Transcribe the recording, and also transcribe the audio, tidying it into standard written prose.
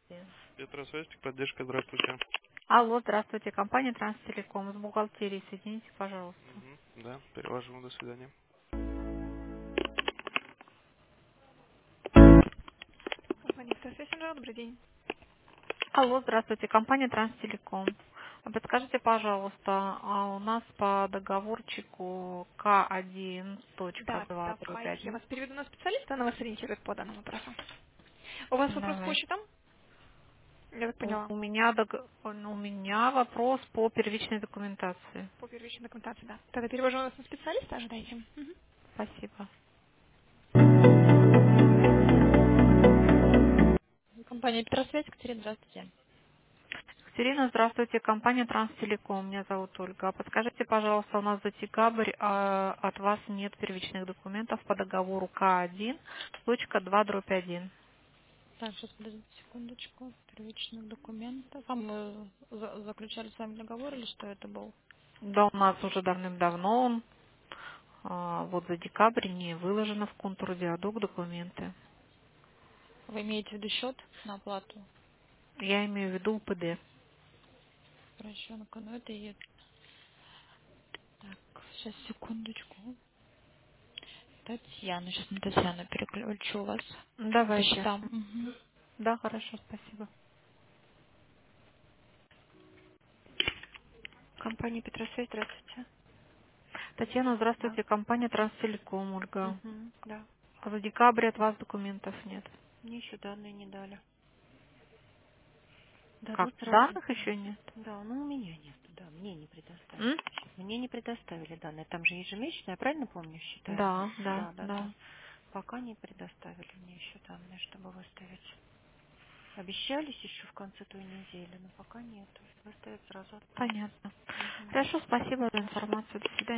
Петросвязь, поддержка, здравствуйте. Алло, здравствуйте. Компания Транстелеком. С бухгалтерией соедините, пожалуйста. Да, перевожу, до свидания. Компания Профессионал, добрый день. Алло, здравствуйте. Компания Транстелеком. Подскажите, пожалуйста, у нас по договорчику Да, давайте я К1.2.1. вас переведу на специалиста, она вас ориентирует по данному вопросу. У вас вопрос по Давай. счетам? Я так поняла. У меня вопрос по первичной документации. По первичной документации, да. Тогда перевожу вас на специалиста, ожидайте. Мгм. Спасибо. Компания Петросвязь, Катерина, здравствуйте. Екатерина, здравствуйте. Компания Транстелеком. Меня зовут Ольга. Подскажите, пожалуйста, у нас за декабрь от вас нет первичных документов по договору К1.2.1. Так, сейчас подождите секундочку. Первичных документов. А мы заключали с вами договор или что это был? Да, у нас уже давным-давно он. Вот за декабрь не выложено в контур диадок документы. Вы имеете в виду счет на оплату? Я имею в виду УПД. Расчёнка, ну это и... Так, сейчас секундочку. Татьяна, сейчас на Татьяну переключу вас. По Давайте. счетам. Мгм. Да, хорошо, спасибо. Компания Петросвязь, здравствуйте. Татьяна, Да. здравствуйте. Компания Транстелеком, Ольга. Угу, да. За декабрь от вас документов нет. Мне еще данные не дали. Как? Дадут сразу. Данных еще нет? Да, ну у меня нет, да, мне не М? предоставили. Мне не предоставили данные. Там же ежемесячно, я правильно помню, считаю? Да, да, Да, да, да. да. Пока не предоставили мне еще данные, чтобы выставить. Обещались еще в конце той недели, но пока нет. Выставят сразу отправят. Понятно. Мгм. Хорошо, спасибо за информацию. До свидания.